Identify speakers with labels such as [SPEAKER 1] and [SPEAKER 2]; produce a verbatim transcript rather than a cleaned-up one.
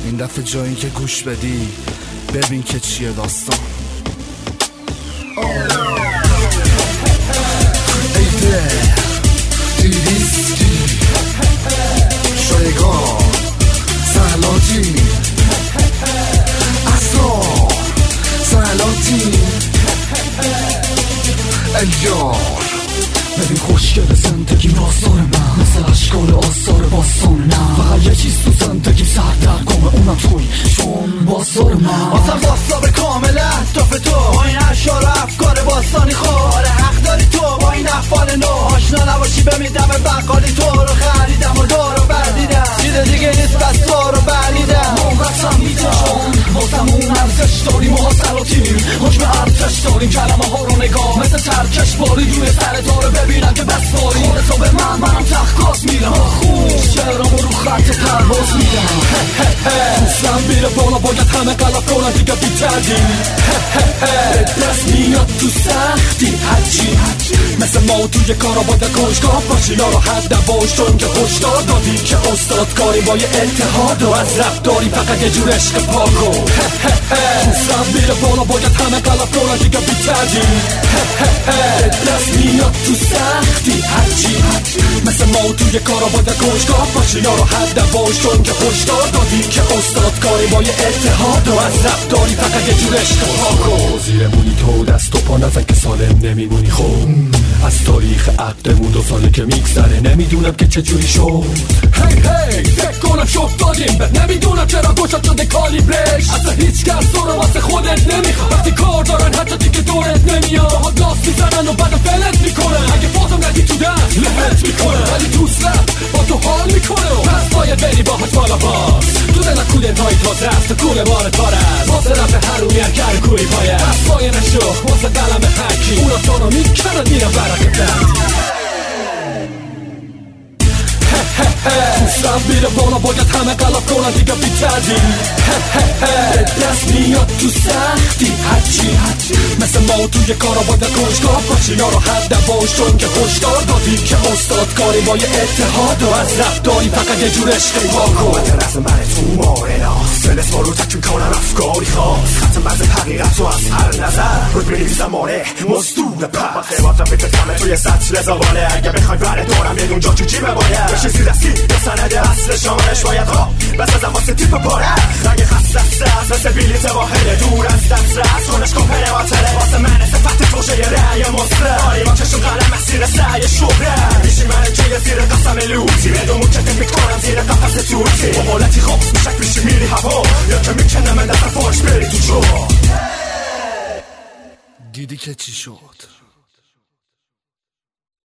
[SPEAKER 1] این دفعه جایی که گوش بدی ببین که چیه داستان. ای ده دیریستی شایگان سهلاتی اسرار سهلاتی الیار.
[SPEAKER 2] ببین خوشگل زندگی راستار من مثل اشکال آثار باستان من. فقط یه چیز تو زندگی سردرگمه اونم توی چون بازار من.
[SPEAKER 3] آسان باستاب کامل اهداف تو با این اشعار و افکار باستانی خواره. حق داری تو با این افعال نو آشنا نباشی بمیدم بقالی تو رو خریدم و دارو بردیدم چیز دیگه نیست بس تو رو بردیدم.
[SPEAKER 2] موقتم میدم واسم اون ارزش داریم و سلاتیم حکم ارتش داریم. کلمه ها رو نگاه مثل ترکش باری روی سر داره ببینم که بس باری خودتو به من منم تخکاس میرم خوب شعرامو رو خط پرواز میرم. دوستم بیره بالا باید همه قلب کنن دیگه بی تردیم. دست میاد تو سختی هرچی مثل ما توی کارا باید کنجکاو باشی یارو حد نباش چون که هشدار دادی که استاد کاری با یه اتحاد و از رفت داری فقط یه جور عشق پاکو. دوستم بیره بالا باید همه قلب کنن دیگه بی تردیم. دست میاد تو سختی هرچی مثل ما توی کارا باید کنجکاو باشی یارو حد نباش چون که هشدار دادی که استاد کاری با یه اتحاد و از رفت داری فقط یه جور عشق پاکو.
[SPEAKER 4] زیرمونی تو دست و پا نزن که سالم نمیمونی. خوب از تاریخ عقدمون دو ساله که میگذره نمیدونم که چجوری شد.
[SPEAKER 2] هی هی فکر کنم شد دادیم به نمیدونم چرا گوشت شده کالیبرش. اصلا هیچ کس تو رو واسه خودت نمیخواد وقتی کار دارن حتی دیگه دورت نمیاد. باهات لاس میزنن و بعد فلت میکنن اگه بازم ندی تو دست لحت میکنن ولی دوست رفت با تو حال میکنه و پس باید بری باهاش بالا باز. تو دلت کوله تایی تازه است تو کوله بار تاره است واسه رفت هرونی هر کر کوی پایه پس پایه نشو واسه قلم حکی اونا تو رو میکنن میرن برک دردی. دوستم بیره بالا باید همه قلب کنن دیگه بی تردیم. دست میاد تو سختی هرچی مثل ما توی کارا باید کنجکاو باشی یارو حد نباش چون که هشدار دادی که استاد کاری با یه اتحاد و از رفت داری فقط یه جور عشق پاکو.
[SPEAKER 5] رسم من تو مارناست دلت ما رو تکون کنم افکاری خواست خط مرز حقیقت رو از هر نظر رو بنویسم مانه مزدور پس خیباتم بکتمه توی سطل زباله. اگه بخوای بره دارم یه دونجا تو جیبه باید بشی زیر دستی به سند اصل شامنش باید ها بسازم واسه تیپ پاره. اگه خست دست از مثل بیلیت واحده دور از دست رست کنش کمپنه واتره واسه من صفت توشه یه رأی مصره آری با کشون قلم مسیر سعی شهره میشی من که یه زیر قسم لوتی بدون موکت میکنم زیر قفص توتی با حالتی خواب میشک میشی میری هوا یا که میکنم من دفت فارش بری تو جو.
[SPEAKER 1] دیدی که چی شد؟